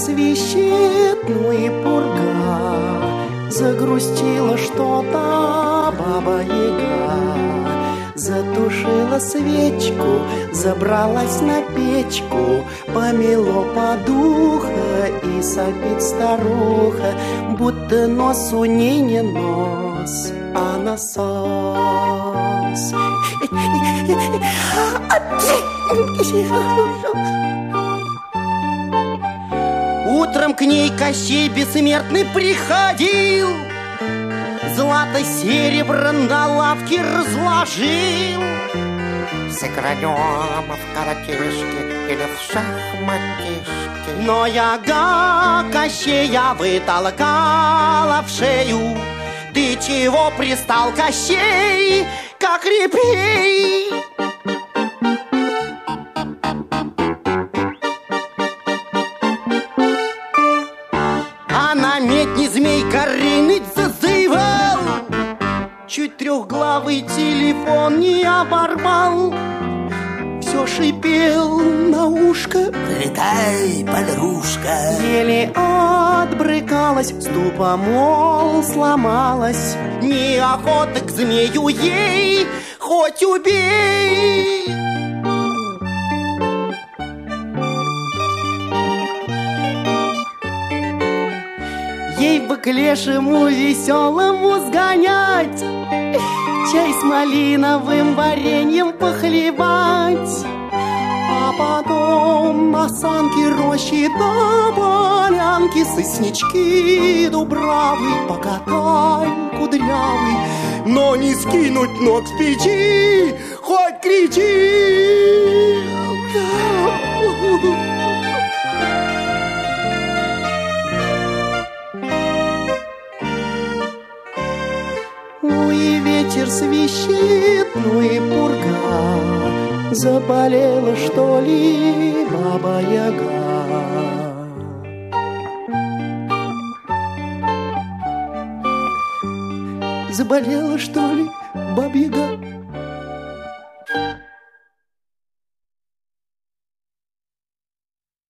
свищет, ну и пурга. Загрустила что-то Баба-Яга. Затушила свечку, забралась на печку, помело подуха и сопит старуха, будто нос у ней не нос, а насос. Утром к ней Кощей Бессмертный приходил, злато-серебро на лавке разложил. Сыграем в коротышки или в шахматишки. Но Яга Кощея вытолкала в шею. Ты чего пристал, Кощей, как репей? А на медне змей Горыныч зазывал, чуть трехглавый телефон не оборвал. Все шипел на ушко: прилетай, подружка. еле отбрыкалась, ступа, мол, сломалась. Неохота к змею ей, хоть убей. Ей бы к лешему веселому сгонять, чай с малиновым вареньем похлебать, а потом на санки, рощи до полянки, соснички дубравы покатаем кудрявый, но не скинуть ног с печи, хоть кричи. Ну и ветер свищет, ну и пурга. Заболела, что ли, Баба-Яга? Заболела, что ли, Баба-Яга?